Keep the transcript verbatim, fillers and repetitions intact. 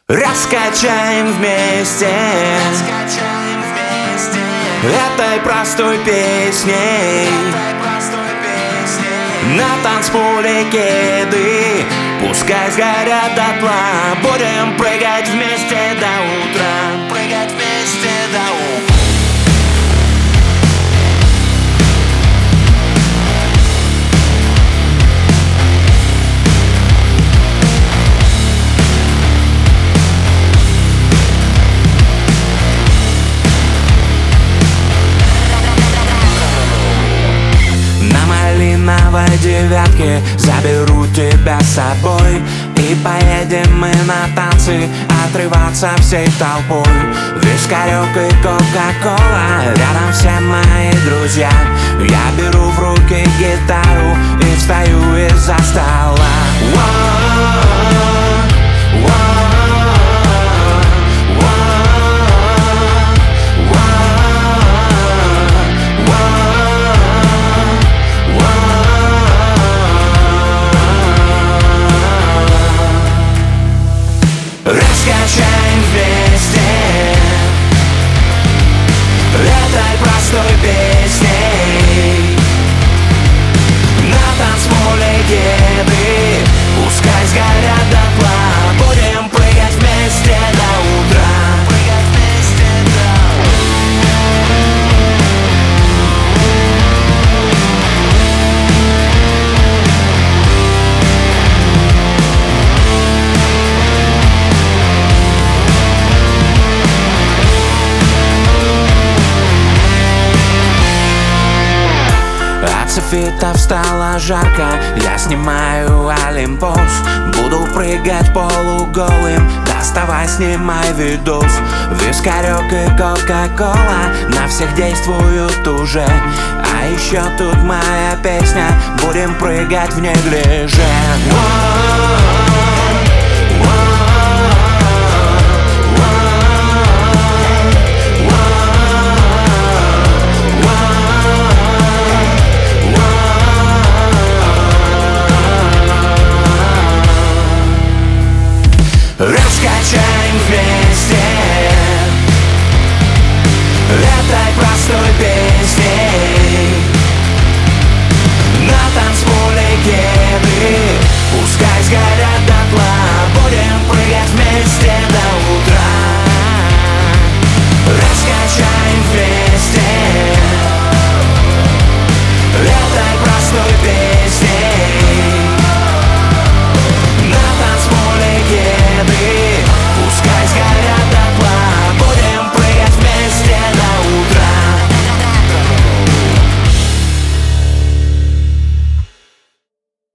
Раскачаем вместе, Раскачаем вместе этой простой песней, этой простой песней. на танцполе кеды, пускай сгорят дотла. Будем прыгать вместе до утра, Прыгать вместе до утра. На малиновой девятке заберу тебя с собой, и поедем мы на танцы, отрываться всей толпой. Вискарек и кока-кола, рядом все мои друзья. Я беру в руки гитару и встаю из-за стола. Раскачаем вместе этой простой песней, на танцполе кеды, пускай сгорят дотла. Будем прыгать вместе до утра, Прыгать вместе до утра. От софитов стало жарко, я снимаю олимпос. Буду прыгать полуголым, доставай, снимай видос. Вискарек и кока-кола на всех действуют уже. А еще тут моя песня, будем прыгать в неглиже. Раскачаем вместе этой простой песней,